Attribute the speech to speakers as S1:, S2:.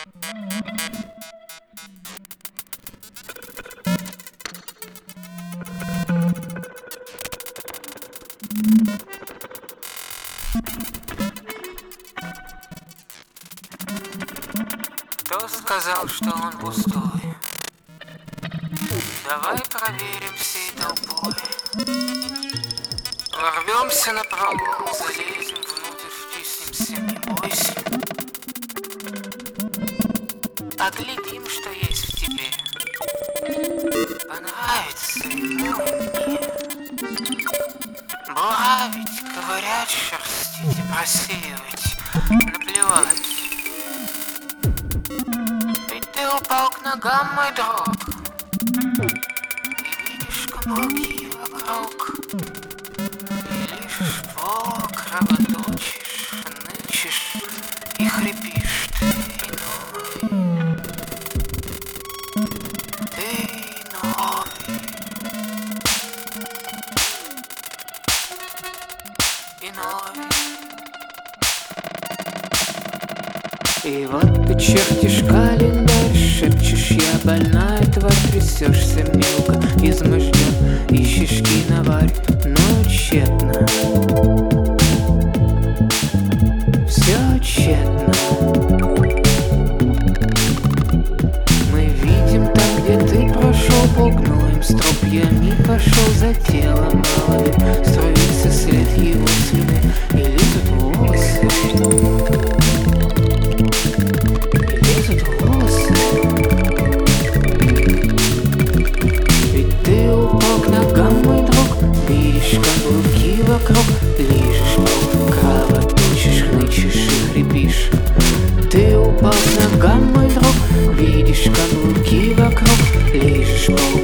S1: Кто сказал, что он пустой? Давай проверим всей толпой. Ворвемся на пролом, залезем внутрь, втиснемся, не бойся. Поглядим, что есть в тебе. Понравится ему и мне. Буравить, ковырять, шерстить и просеивать, наплевать. Ведь ты упал к ногам, мой друг, и видишь каблуки вокруг. И лишь кровоточишь, нычешь и хрипишь ты иной. Ты иной. Иной. И вот ты чертишь календарь, шепчешь: я больная тварь, трясешься мелко, изможден, ищешь киноварь, но тщетно. Все тщетно. Мы видим там, где ты прошел, полгноем стропьями пошел за телом малое, струится след его слюны, и лезут волосы. Каблуки вокруг, лижешь пол, кровоточишь, хнычешь и хрипишь. Ты упал к ногам, мой друг, видишь каблуки вокруг, лижешь пол,